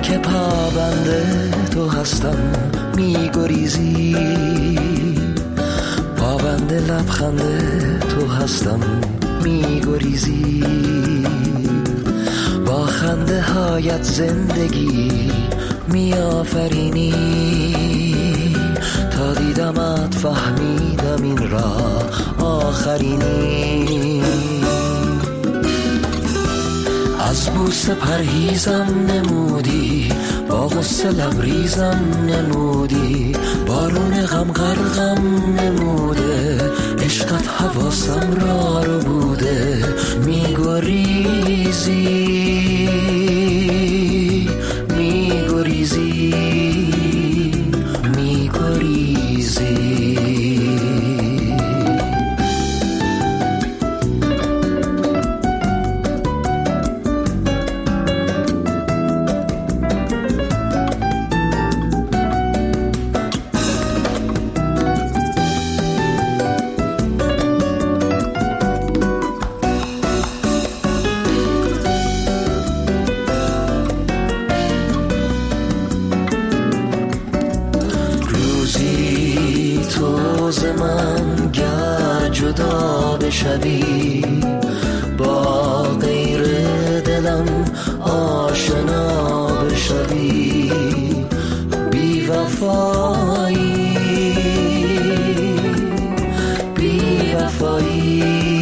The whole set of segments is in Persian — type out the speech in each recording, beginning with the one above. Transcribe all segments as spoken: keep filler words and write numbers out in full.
که پابند تو هستم میگریزی، پابند لبخند تو هستم میگریزی، با خنده هایت زندگی میآفرینی، تا دیدمت فهمیدم این راه آخرینی. از بوسه پرهیزم نمودی، با غصه لبریزم نمودی، بارون غم غرقم نموده، عشقت حواسم را رو بوده، میگریزی میگریزی میگریزی. شبی با غیر دلم آشنا بشوی، بی وفایی بی وفایی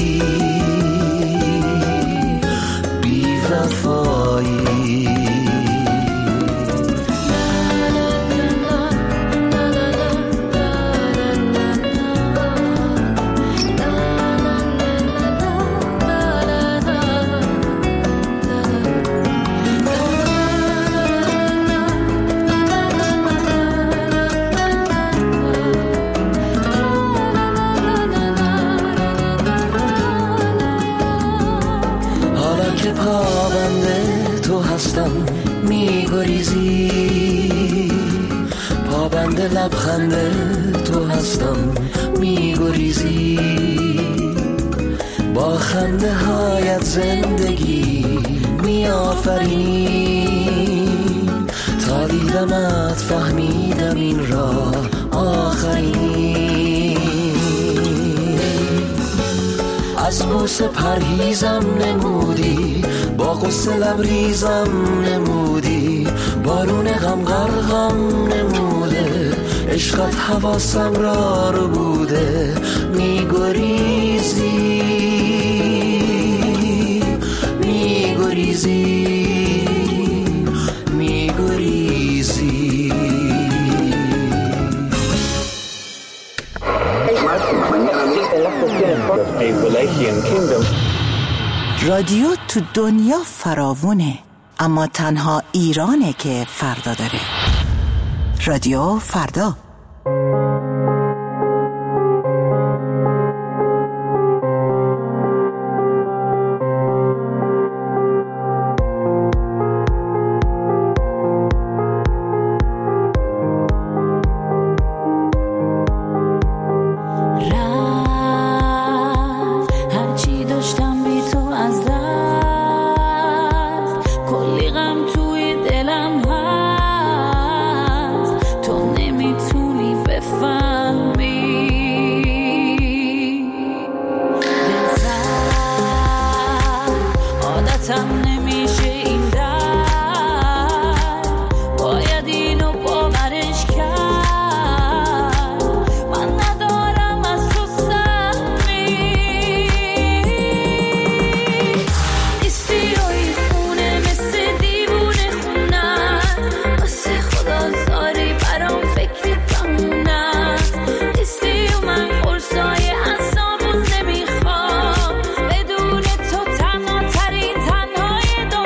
بی وفایی. میگریزی، پابند لبخند تو هستم میگریزی، با خنده هایت زندگی میآفرینی، تا دیدمت فهمیدم این راه آخرینی. از بوسه پرهیزم نمودی، با غصه لبریزم نمودی، بارون غم غرقم نموده، عشقت حواسم را رو بوده، میگریزی میگریزی میگریزی. رادیو تو دنیا فراوونه، اما تنها ایرانه که فردا داره. رادیو فردا. بدون تو تنها ترین تنهای دنیا.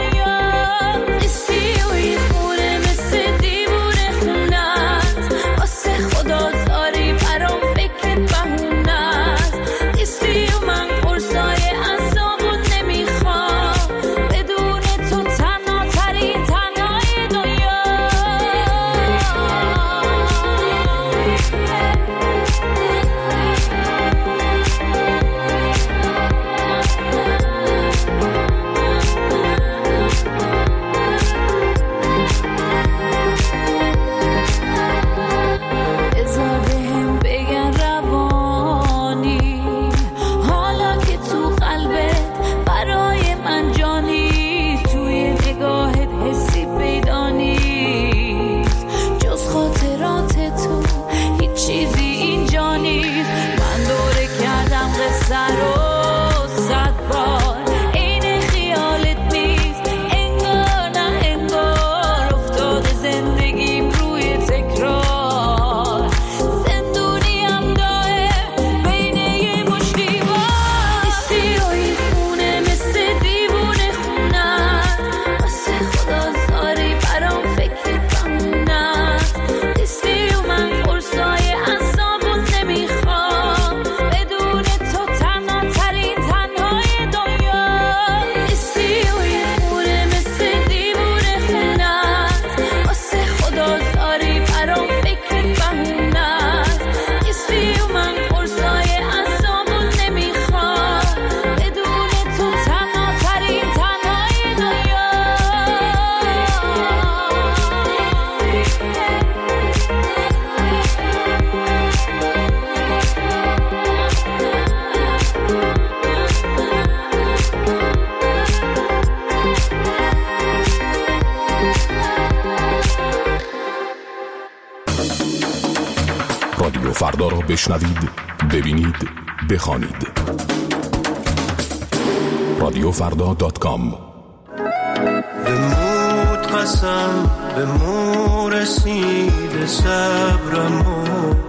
فردا را بشنوید، ببینید، بخوانید. رادیو فردا دات کام. بمود قسم به مو رسید صبرمو،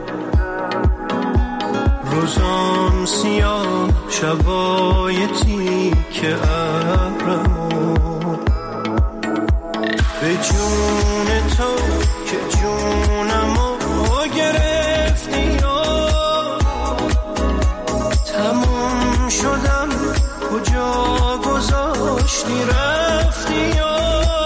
روزام سیاه شبای تیک ابرمو، به جون تو که جونمو گرفتی و تموم شدم کجا گذاشتی رفتی و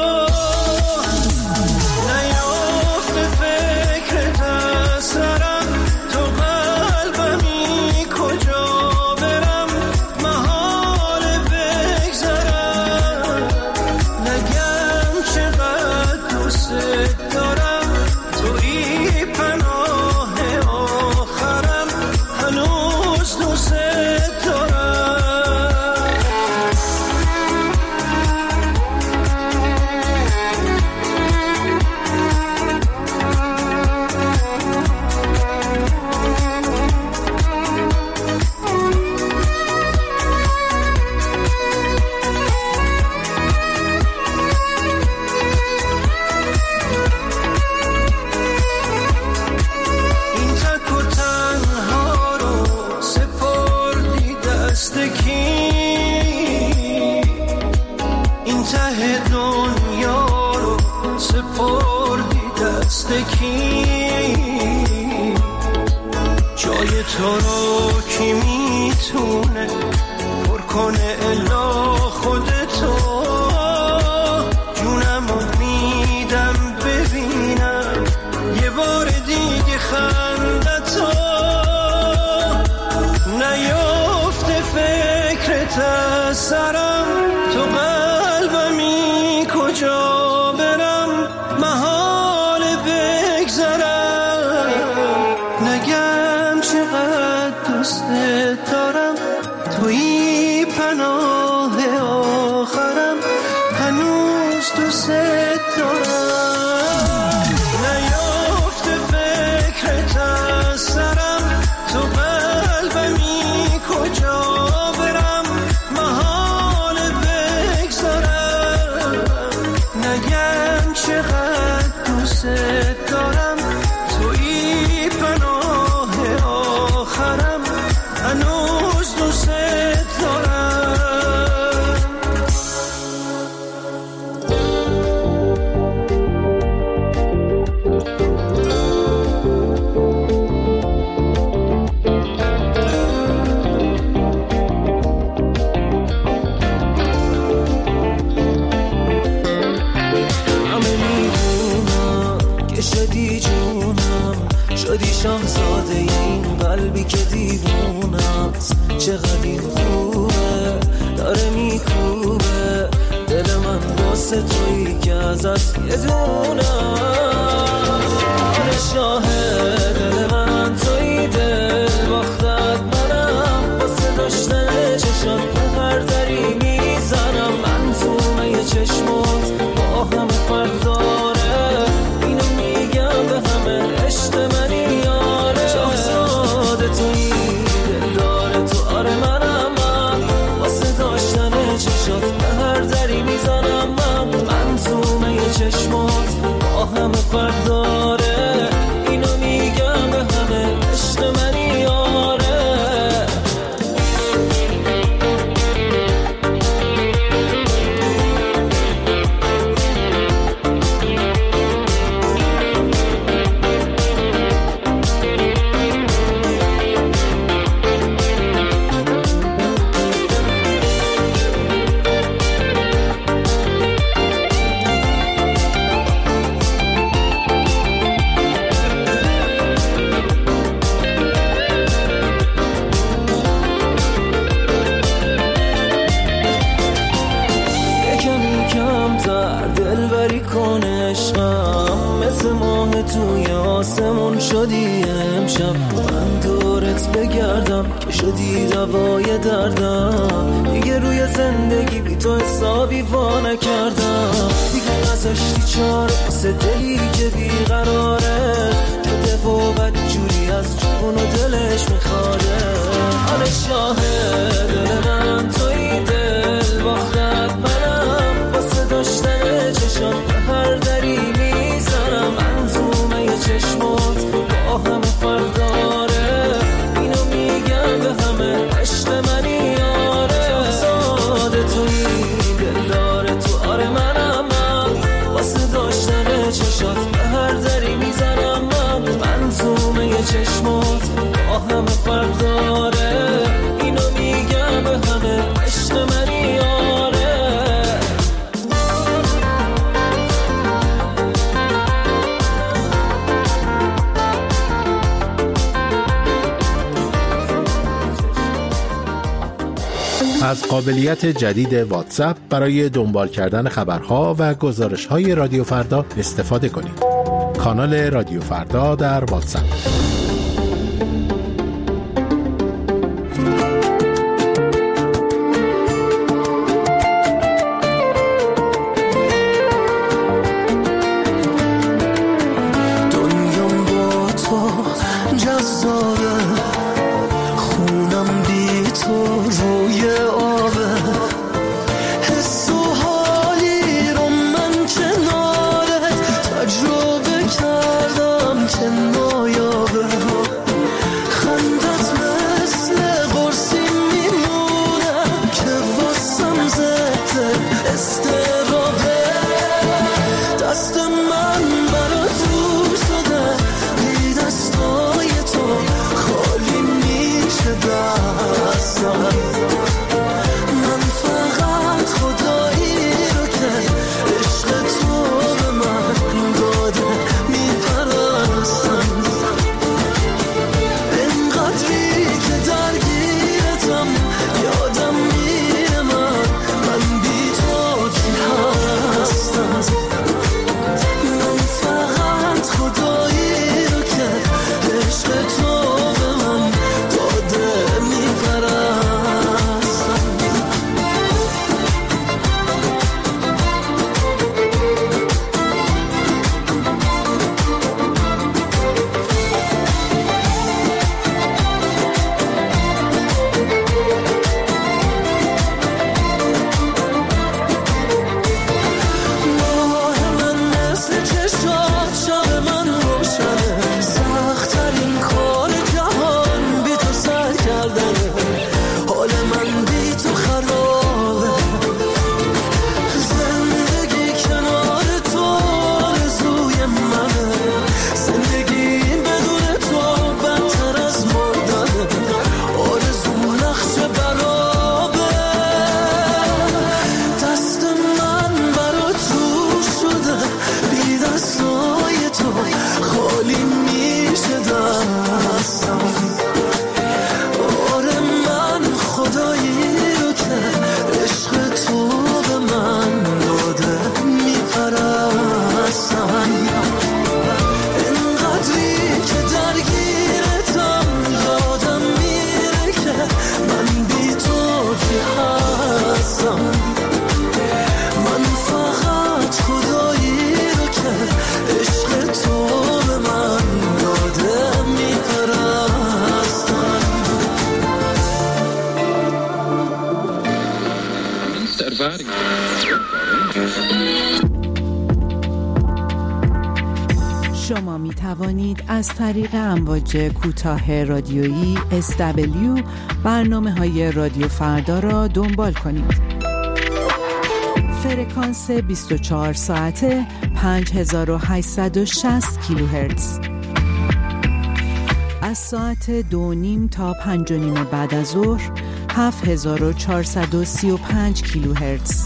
نیافت فکرت از سرم، تو قلبمی کجا برم محال بگذرم، نگم چقدر دوست دارم توی پناه آخرم، هنوز دوست دارم. جای تو رو کی میتونه پر کنه الا خودتو، جونمو میدم ببینم یه بار دیگه خندتو، نیافته فکرت از سرم، تو قلبمی کجا برم محال بگذرم، نگم چقدر دوست دارم توی پناه آخرم، هنوز دوست دارم، نیافته فکرت از سرم، تو قلبمی کجا برم محال بگذرم، نگم چقدر دوست دارم توی پناه آخرم، هنوز دوست دارم. همه میدونم که شدی جونم، شدی شاهزاده این قلبی که دیوونه است، چقدر این خوبه داره میکوبه دل من واسه تویی که ازت یه دونه، آره شاهد دل من تویی، دل باختت منم واسه داشتن چشات به هر دری میزنم، من تو یه چشمات با همه فرق داره، اینو میگم به همه عشق منی یاره، شاهزاده تویی دل داره تو، آره منم من واسه داشتن چشات به هر دری میزنم، من من تو یه چشمات با همه فرق داره، اینو میگم به همه عشق منی یاره. دلبری کن عشقم، مثل ماه توی آسمون شدی امشب، من دورت بگردم که شدی دوای دردم، دیگه روی زندگی بی تو حسابی وا نکردم، دیگه نذاشتی چاره واسه دلی که بیقراره شده و بدجوری از جون اونو دلش میخواره. آره شاهد دل من توی دل باختت منم، واسه داشتن چشات به هر دری میزنم. منظومه یه چشمات با همه فرق داره، اینو میگم به همه عشق منی. آره شاهزاده توی دل داره تو، آره منم من، واسه داشتن چشات به هر دری میزنم. من منظومه یه چشمات با همه فرق داره، اینو میگم به همه عشق منی. آره از قابلیت جدید واتساپ برای دنبال کردن خبرها و گزارش‌های رادیو فردا استفاده کنید. کانال رادیو فردا در واتساپ. دنیام با تو جذابه، خونم بی تو روی آبه، حس و حالی رو من کنارت تجربه کردم که نایابه. خندت مثل قرصی میمونه که واسم زده استرابه. دست من برا دور شده، بی دستای تو خالی میشه دستم. من فقط خدایی رو که عشق تو به من داده میپرستم. اینقدری که درگیرتم یادم میره من، من بی تو کی هستم. من فقط خدایی رو که عشق تو به من داده میپرستم. ماه من مثل چشات شب من روشنه، سخت‌ترین کار جهان بی تو سر کردنه. حال من بی تو خرابه، زندگی کنار تو آرزوی منه. زندگی بدون تو بدتر از مردنه، آرزو نقش برابه. دست من برا تو شده، بی دستای تو خالی میشه دستم. آره من خدایی رو که عشق تو به من داده میپرستم. اینقدری که درگیرتم یادم میره که من بی تو کی هستم. من فقط خدایی رو که عشق تو به من داده میپرستم. شما می توانید از طریق امواج کوتاه رادیویی اس دبلیو برنامه‌های رادیو فردا را دنبال کنید. فرکانس بیست و چهار ساعته پنج هزار و هشتصد و شصت کیلوهرتز. از ساعت دو نیم تا پنج و نیم بعد از ظهر هفت هزار و چهارصد و سی و پنج کیلوهرتز.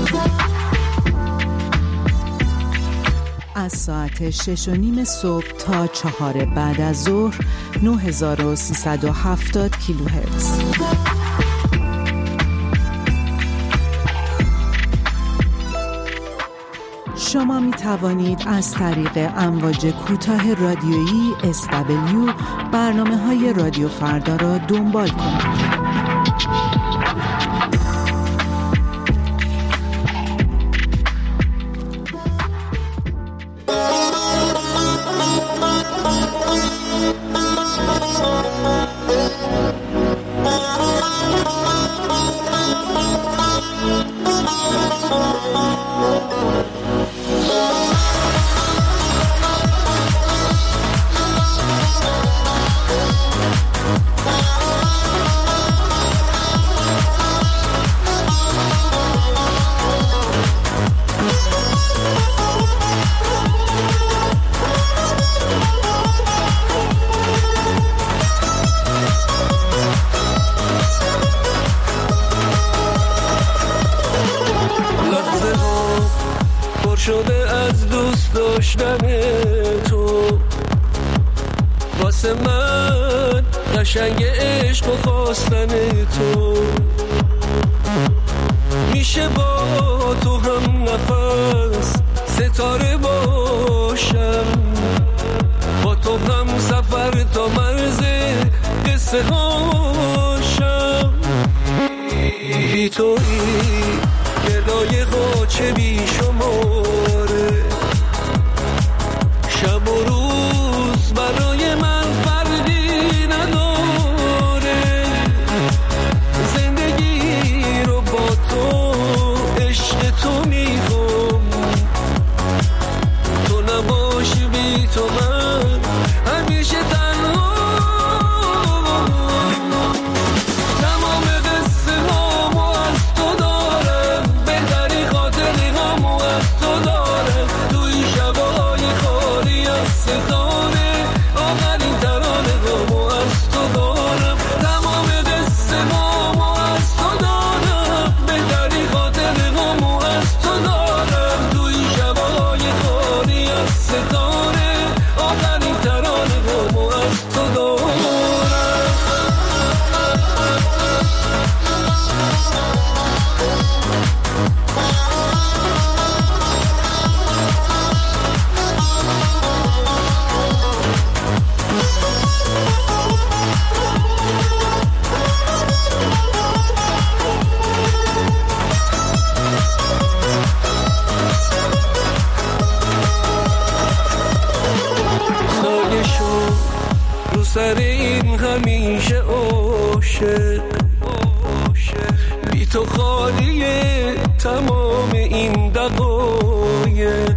از ساعت شش و نیم صبح تا چهار بعد از ظهر نه هزار و سیصد و هفتاد کیلوهرتز. شما می توانید از طریق امواج کوتاه رادیویی اس دبلیو برنامه‌های رادیو فردا را دنبال کنید. شده از دوست داشتن تو. واسه من قشنگ عشق و خواستن تو. میشه با تو هم نفس ستاره باشم، با تو هم سفر تا مرز قصه هاشم. بی تویی گردای قاچه بی شماره، شب و روز برای من فرقی نداره. زندگی رو با تو عشق تو میخوام، تو نباشی بی تو من همیشه تنها. تمام قصه هامو از تو دارم، بهتری خاطری هامو از تو دارم. توی شبای خالی از ستاره، آخرین ترانه هامو از تو دارم. تمام قصه هامو از تو دارم، بهتری خاطری هامو از تو دارم. توی شبای خالی از ستاره، آخرین ترانه هامو از تو دارم. خاک شو رو سر این همیشه عاشق، بی تو خالیه تمام این دقایق.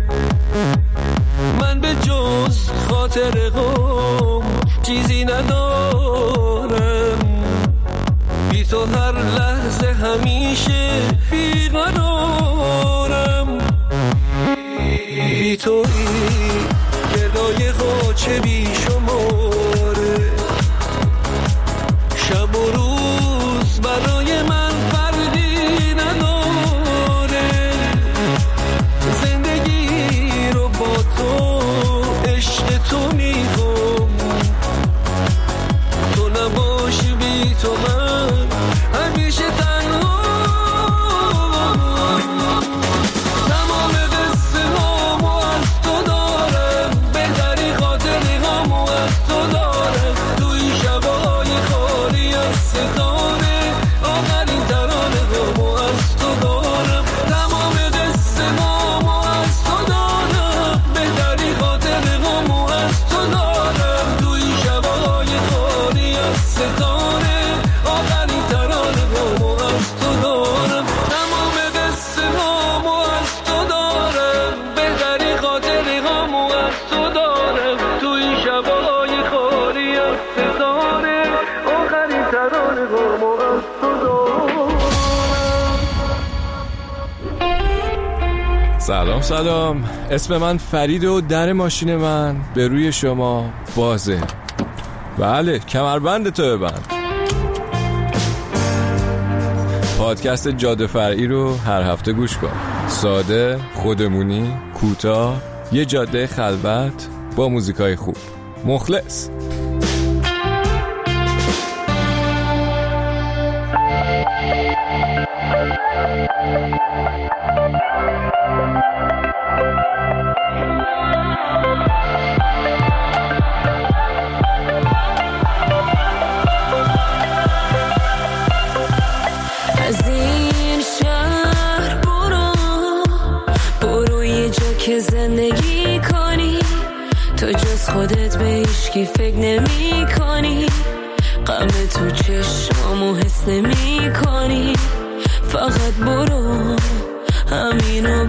من به جز خاطر غم چیزی ندارم، بی تو هر لحظه همیشه بیقرارم. بی تویی گردای قاچه بی شماره، شب و روز برای من فرقی نداره. زندگی رو با تو عشق تو میخوام، تو نباشی بی تو من همیشه تنها. تمام قصه هامو از تو دارم، بهتری خاطری هامو از تو دارم. توی شبای خالی از ستاره، آخرین ترانه هامو از تو دارم. تمام قصه هامو از تو دارم، بهتری خاطری هامو از تو دارم. توی شبای خالی از ستاره، آخرین ترانه هامو از تو دارم. تمام قصه هامو از تو دارم، بهتری خاطری هامو از تو دارم. توی شبای خالی از ستاره، آخرین ترانه هامو از تو دارم. سلام سلام، اسم من فرید و در ماشین من به روی شما بازه. بله، کمربند تو ببند. پادکست جاده فرعی رو هر هفته گوش کن. ساده، خودمونی، کوتاه، یه جاده خلوت با موزیکای خوب. مخلص. از این شهر برو، برو یه جا که زندگی کنی، تو جز خودت به هیچکی فکر نمی کنی، غم تو چشمامو حس نمی کنی. فقط برو، همینو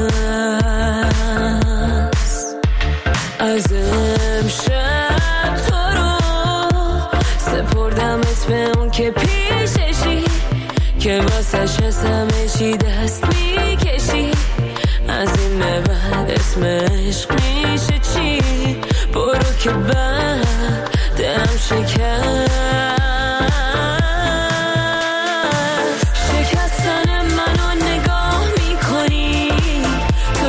بس. از امشب تو رو سپردمت به اون که پیششی، که واسش از همه چی دست میکشی. از این به بعد اسم عشق میشه چی؟ برو که بعد دلم شکست. شکستن منو نگاه میکنی، تو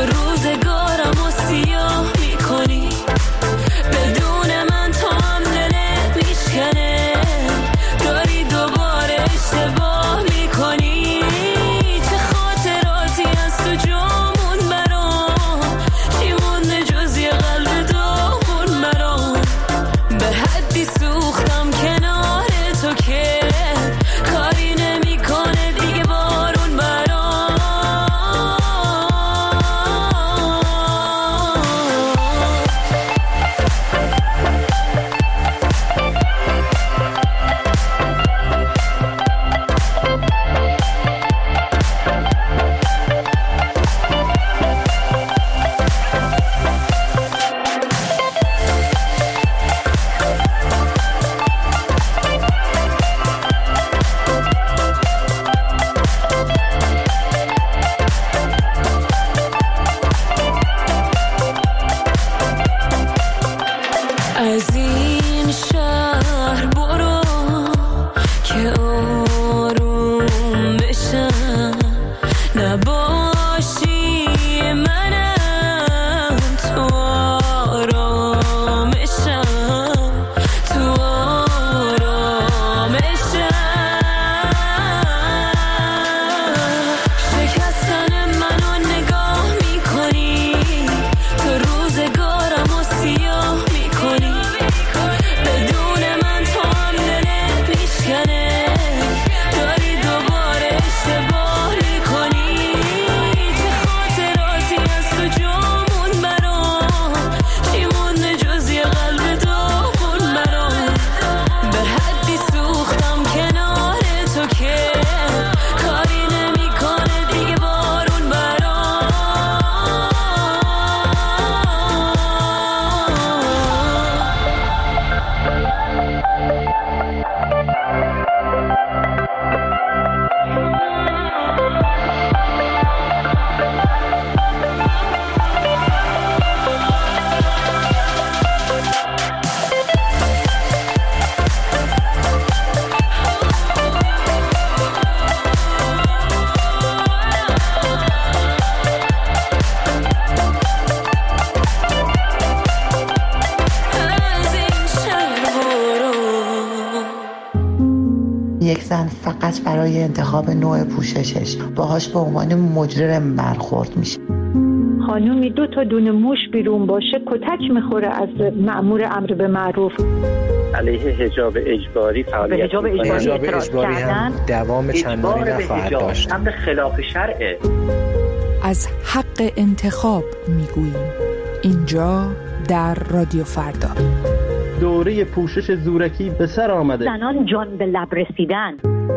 زن فقط برای انتخاب نوع پوششش باهاش به عنوان مجرم برخورد میشه. خانومی دو تا دونه موش بیرون باشه کتک میخوره از مأمور امر به معروف. علیه حجاب اجباری فعالیت حجاب اجباری, حجاب اجباری هم دوام چندانی نخواهد داشت. هم به خلاف شرعه. از حق انتخاب میگوییم اینجا در رادیو فردا. دوره پوشش زورکی به سر آمده. زنان جان به لب رسیدن.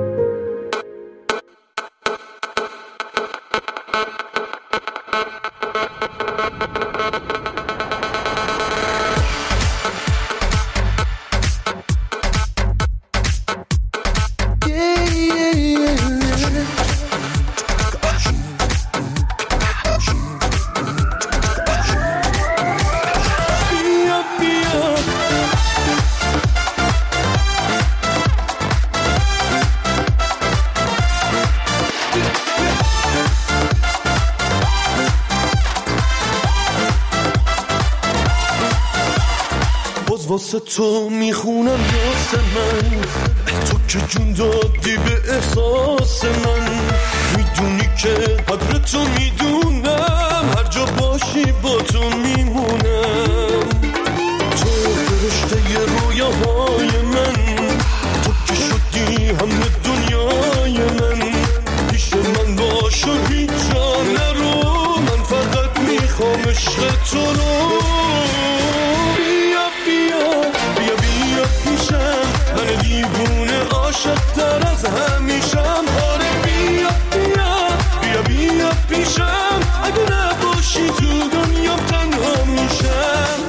واسه تو میخونم یاس من، تو که جون دادی به احساس من. میدونی که قدر تو میدونم، هر جا باشی با تو میمونم. تو فرشته رویاهای من، تو که شدی همه دنیای من. پیش من باش و هیچ جا نرو، من فقط میخوام عشق تو رو. من دیوونه عاشق تر از همیشم. آره بیا بیا بیا بیا پیشم، اگه نباشی تو دنیا تنها میشم.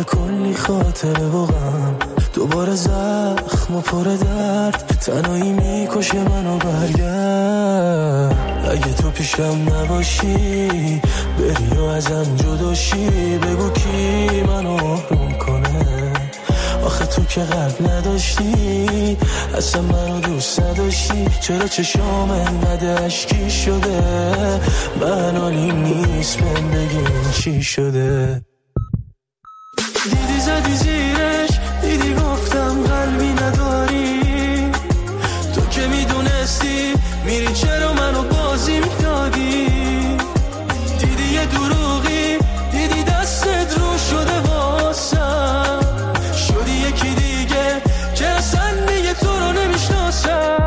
دوباره کلی خاطره و غم، دوباره زخم و پر درد، تنهایی میکشه منو. برگرد اگه تو پیشم نباشی، بری و ازم جداشی، بگو کی منو آروم کنه. آخه تو که قلب نداشتی، اصلا منو دوست نداشتی، چرا چشام انقدر اشکی شده؟ من حالیم نیست، من بگیم چی شده؟ دیدی زدی زیرش، دیدی گفتم قلبی نداری، تو که میدونستی میری چرا منو بازی میدادی. دیدی یه دروغی، دیدی دستت رو شده واسم، شدی یکی دیگه که اصلا دیگه تو رو نمیشناسم.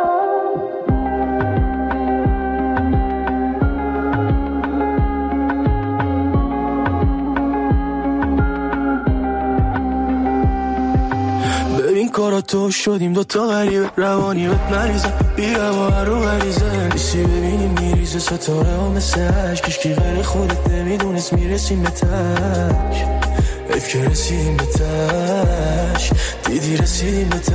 کارا تو شدیم دوتا غریبه، روانی بهت مریضم، بیا با هر رو غریزه، نیستی ببینیم میریزه ستاره ها مثل عشق، کی غیر خودت نمیدونست میرسیم به تش، حیف که رسیدیم به تش، دیدی رسیدیم به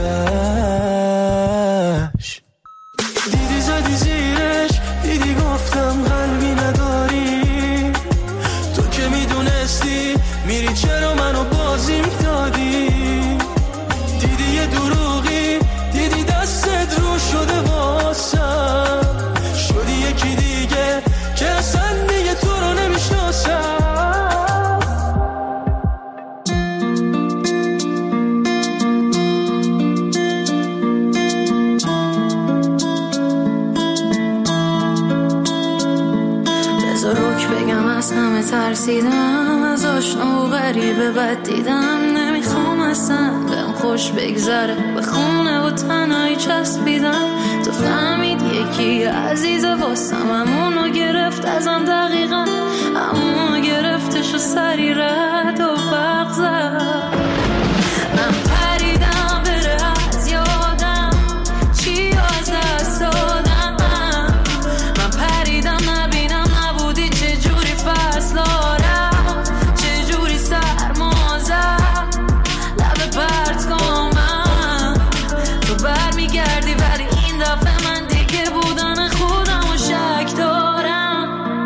تش. دیدی زدی زیرش، دیدی گفتم قلبی نداری، تو که میدونستی میری چرا منو بازی میدادی. دیدی یه دروغی، دیدی دستت رو شده واسم، شدی یکی دیگه که اصلا دیگه تو رو نمیشناسم. بذار روک بگم از همه ترسیدم، از آشنا و غریبه بد دیدم، نمیخوام اصلا بهم خوش بگذره، به خونه و تنهایی چسبیدم. تو فهمید یکی عزیزه واسم، همونو گرفت ازم دقیقا، همونو گرفتش و سری رد و برق زد. من پریدم بره از یادم، چی از دست دادم، من پریدم نبینم نبودی چجوری فصلارم، چجوری سرما زد لبه پرت کنم. تو بر میگردی ولی این دفعه من دیگه بودن خودم و شک دارم،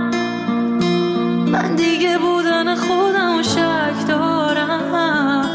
من دیگه بودن خودم و شک دارم.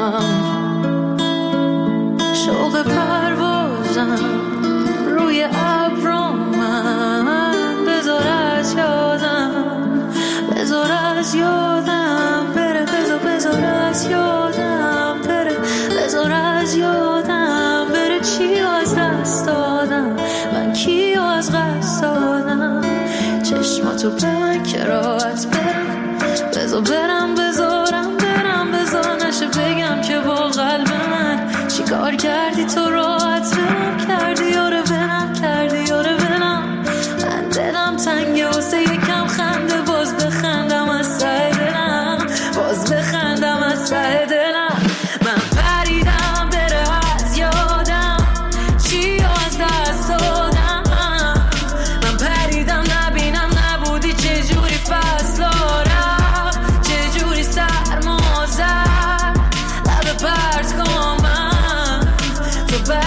شوق پروازم روی ابرم، من بذار از یادم، بذار از یادم بره، بذار بذار از یادم بره، بذار از یادم بره. چی از دست دادم من، کی از قصد دادم، چشماتو به من که راحت برم، بذار برم بذارم برم، بذار نشه بگم که با قلب من چی کار کردی تو راحت برم کردی، یاره برم کردی، یاره برم. من دلم تنگه واسه یکم خنده، باز بخندم از ته دلم، باز بخندم از ته دلم. من پریدم بره از یادم، چی از دست دادم، من پریدم نبینم نبودی چجوری فصلارم، چجوری سرما زد لبه پرت کنم. تو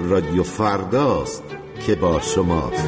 رادیو فرداست که با شماست.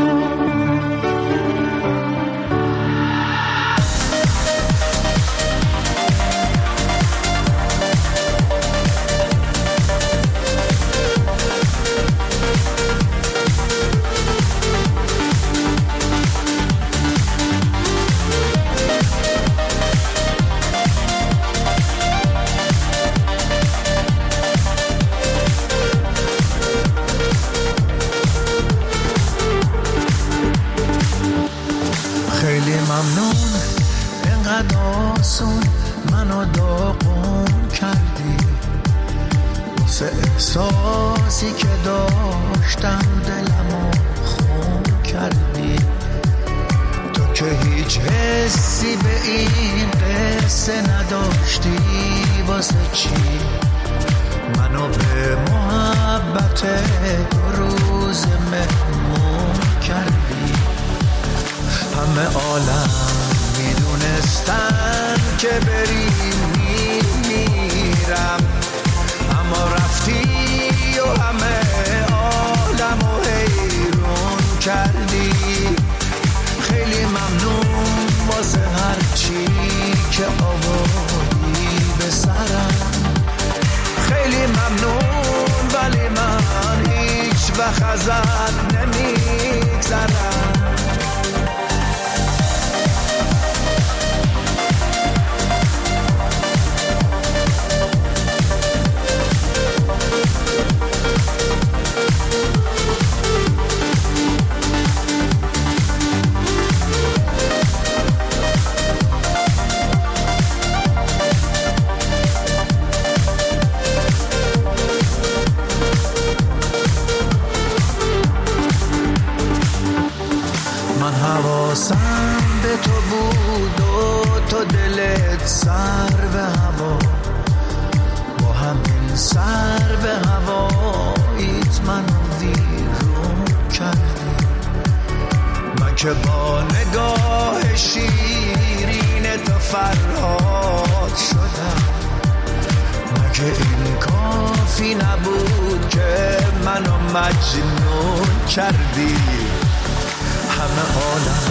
احساسی که داشتم دلمو خون کردی، تو که هیچ حسی به این قصه نداشتی، واسه چی منو به محبت دو روز مهمون کردی؟ همه عالم میدونستن که بری میمیرم، اما رفتی و همه عالمو حیرون کردی. خیلی ممنون واسه هر چی که آوردی به سرم، خیلی ممنون ولی من هیچ وقت ازت نمیگذرم. حواسم به تو بود و تو دلت سر به هوا، با همین سر به هواییت منو ویرون کردی. من که با نگاه شیرین تو فرهاد شدم، مگه این کافی نبود که منو مجنون کردی؟ همه عالم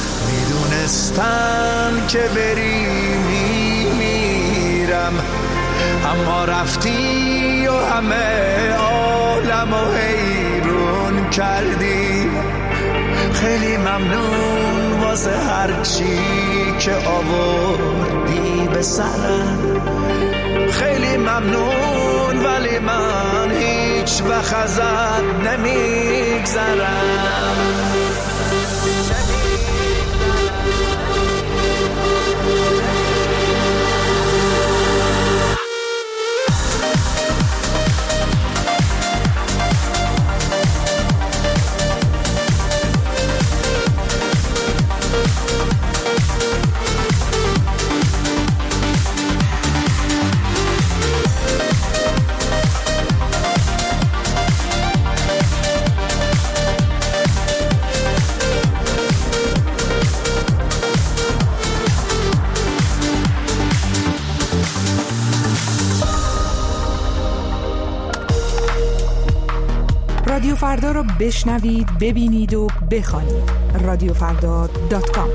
میدونستن که بری میمیرم، اما رفتی و همه عالمو حیرون کردی. خیلی ممنون واسه هر چی که آوردی به سرم، خیلی ممنون ولی من هیچ وقت ازت نمیگذرم. رادیو فردا رو بشنوید، ببینید و بخوانید. رادیو فردا دات کام.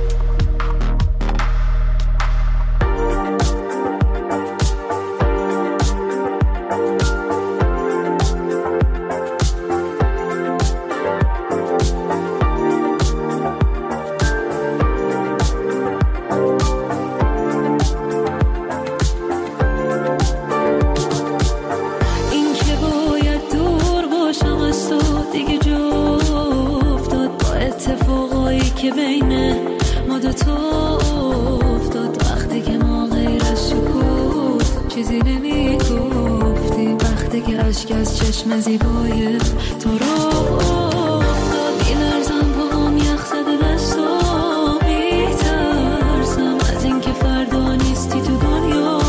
که بین ما دو تا افتاد، وقتی که ما غیر از شکوه چیزی نمی گفتیم، وقتی که اشک از چشم زیبای تو رو افتاد. بی‌لرزم پاهم یخ زده دستم، میترسم از این که فردا نیستی تو دنیا،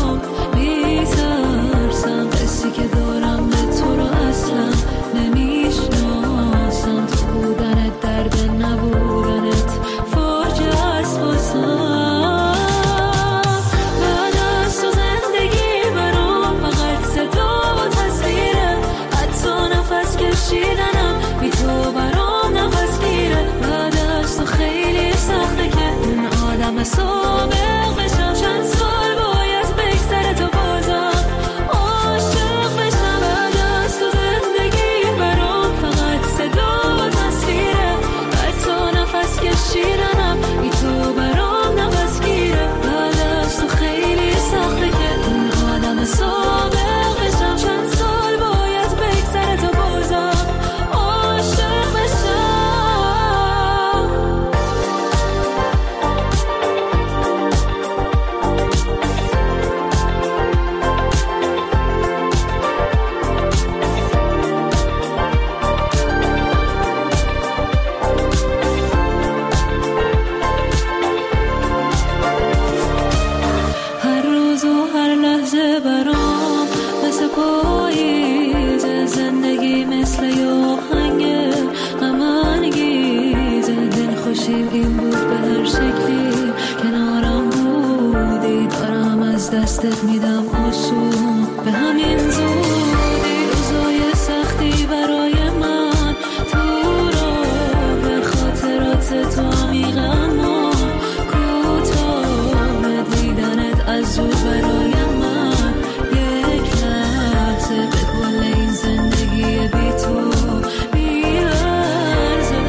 میترسم قصی که دارم به تو رو اصلا نمیشناسم. تو بودنت درد نبودنت فاجعه است واسم. بعد از تو زندگی برام فقط صدا و تصویره، حتی نفس کش دستت میدم آسون به همین زودی روزای سختی برای من تو راه خاطرات تو عمیقم کوتاه دیدنت از دور برای من یک لحظه به کل این زندگی بی تو میارزه.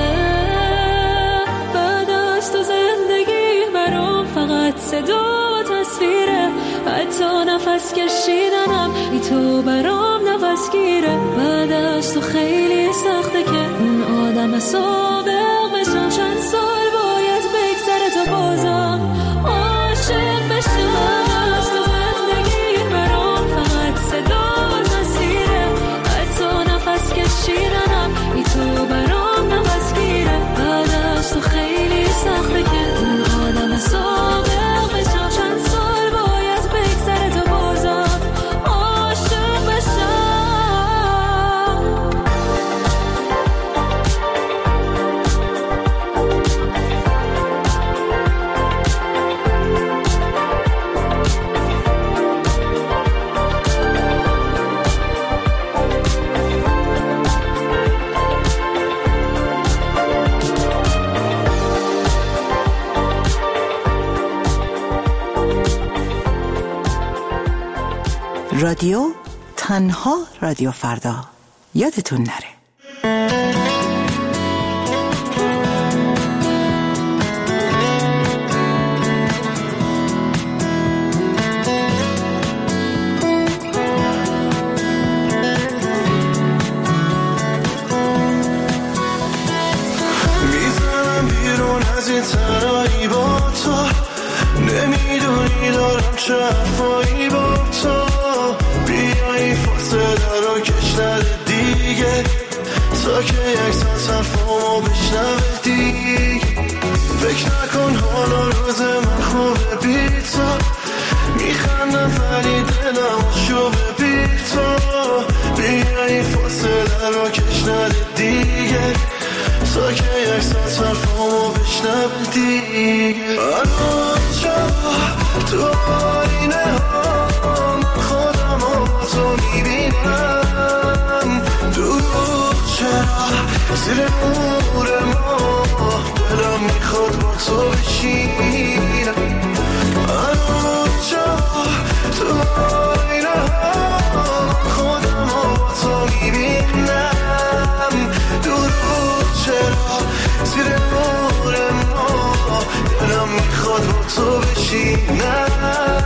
بعد از تو زندگی برام فقط صدا تصویره، حتی نفس کشیدنم ای تو برام نفس گیره. بعد از تو خیلی سخته که اون آدم سابق بشم، چند سال باید بگذره تا بازم عاشق بشم. از تو زندگی برام فقط صدا تصویره، حتی نفس کشیدنم ای تو برام نفس گیره. بعد از تو خیلی سخته که اون آدم سابق بشم، چند سال باید بگذره تا بازم عاشق بشم. رادیو تنها رادیو فردا، یادتون نره. میزنم بیرون از این تنهایی با تو، نمیدونی دارم چه حرفایی با تو. بیایی فاصله رو کش نده دیگه، تا که یک ساعت حرفامو بشنوه دیگه. فکر نکن حالا روز من خوبه بی تو، میخندم ولی دلم شوبه بی تو. بیایی فاصله رو کش نده دیگه، تا که یک ساعت حرفامو بشنوه دیگه. هنوز جا تو آینه ها من خودم با تو میبینم، دروغ چرا زیر نور ما دلم میخواد با تو بشینم. هنوز جا تو آینه ها من خودم با تو میبینم، دروغ چرا زیر نور ما دلم میخواد با تو بشینم.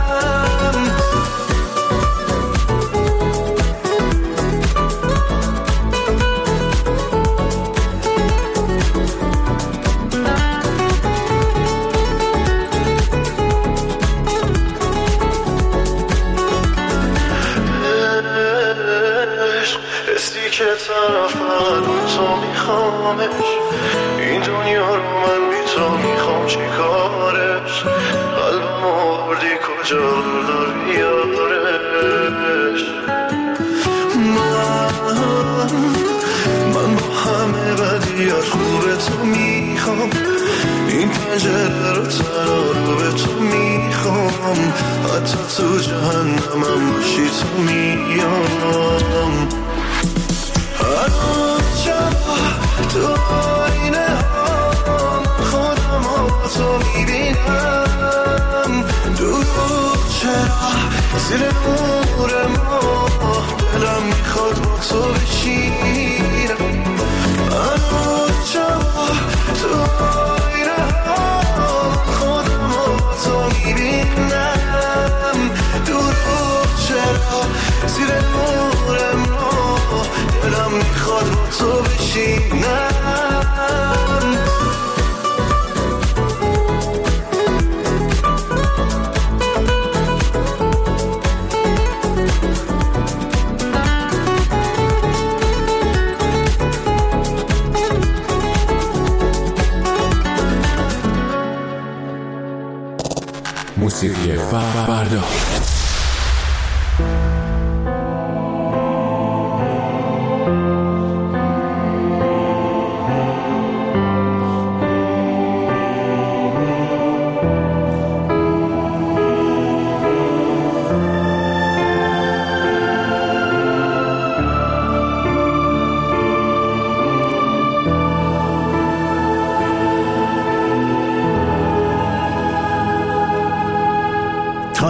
که طرف من تو میخوامش، این دنیا رو من بی تو میخوام چی کارش. قلبم آوردی کجا داری بیارش. من من با همه بدیات خوب تو میخوام، این پنجره رو تنها رو به تو میخوام. حتی تو جهنمم باشی تو میام. هنوز جا تو آینه ها من خودم با تو میبینم، دروغ چرا زیر نور ما دلم میخواد با تو بشینم. هنوز جا تو آینه ها من خودم با تو میبینم، دروغ چرا زیر نور ما دلم میخواد با تو بشینم. موسیقی فردا.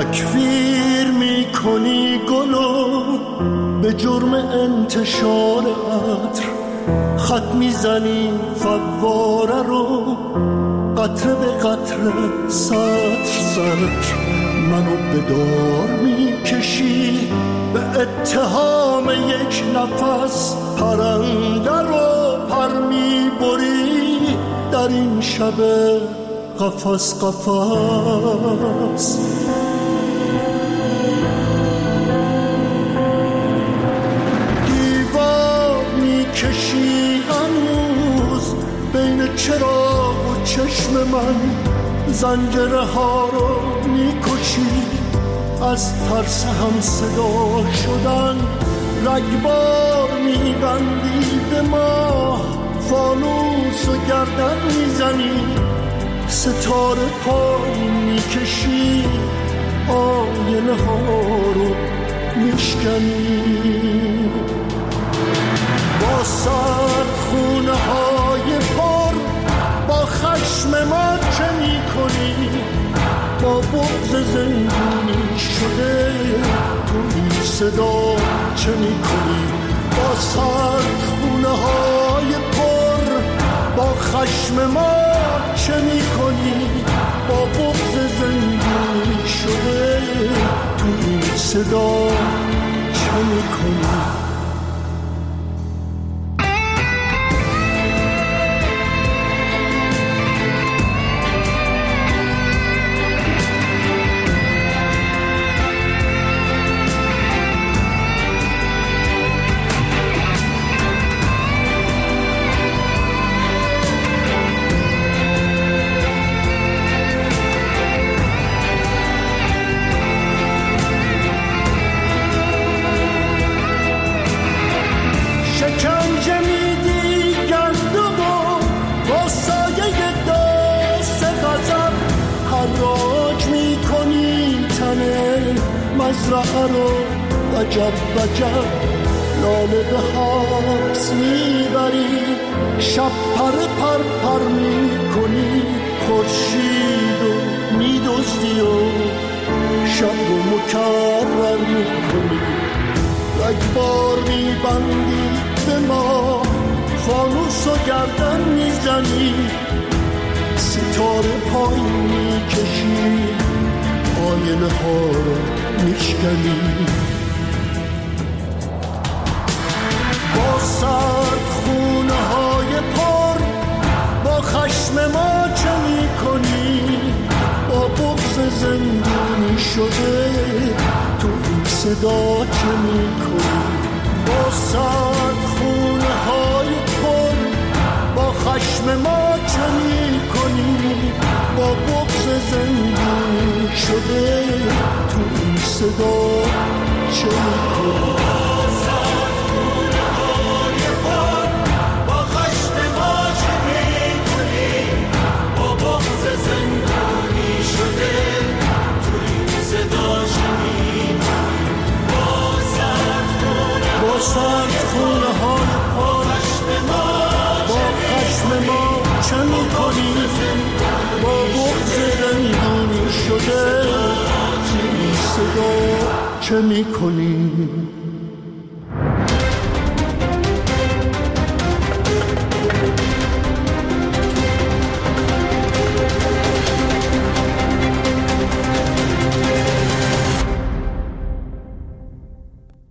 تکفیر میکنی گلو به جرم انتشار عطر، خط میزنی فواره رو قطره به قطره سطر سطر، منو به دار میکشی به اتهام یک نفس، پرنده رو پر میبری در این شب قفس قفس. دیوار میکشی هنوز بین چراغ و چشم من، زنجره ها رو میکشی از ترس هم صدا شدن، رگبار میبندی به ما، فانوس و گردن میزنی، ستاره پایین میکشی، آینه ها رو میشکنی. با سرد خونه های پر با خشم ما چه میکنی، با بغض زندونی شده تو این صدا چه میکنی. با سرد خونه های پر با خشم ما چه میکنی، با بغض زندونی شده تو این صدا چه میکنی. مزرعه رو وجب وجب لاله به حبس میبری، شب پر پر پر میکنی، خورشید رو میدزدی و شب رو مکرر میکنی، رگبار میبندی به ما، فانوس و گردن میزنی، ستاره پایین میکشی، آینه ها رو میشکنی. با سرد خونه های پر با خشم ما چه میکنی، با بغض زندونی شده تو این صدا چه میکنی. با سرد خونه های پر با خشم ما چه میکنی، با بغض زندونی شده تو این صدا چه میکنی. با سرد خونه های پر با خشم ما چه میکنی، با بغض زندونی شده این صدا چه میکنی.